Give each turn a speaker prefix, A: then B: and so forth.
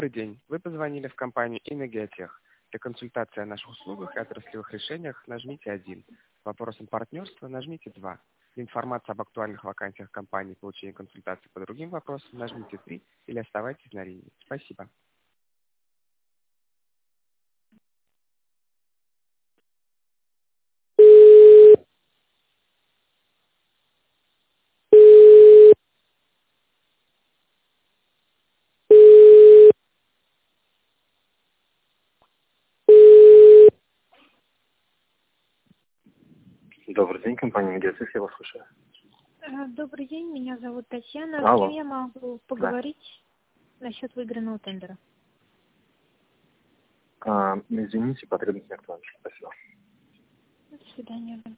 A: Добрый день. Вы позвонили в компанию «Энергетех». Для консультации о наших услугах и отраслевых решениях нажмите 1. По вопросам партнерства нажмите 2. Для информации об актуальных вакансиях компании и получения консультаций по другим вопросам нажмите 3 или оставайтесь на линии. Спасибо. Добрый день, компания «Энергетех», я вас слушаю.
B: Добрый день, меня зовут Татьяна. С
A: Алло.
B: кем я могу поговорить насчет выигранного тендера?
A: Извините, потребность не актуальна. Спасибо.
B: До свидания.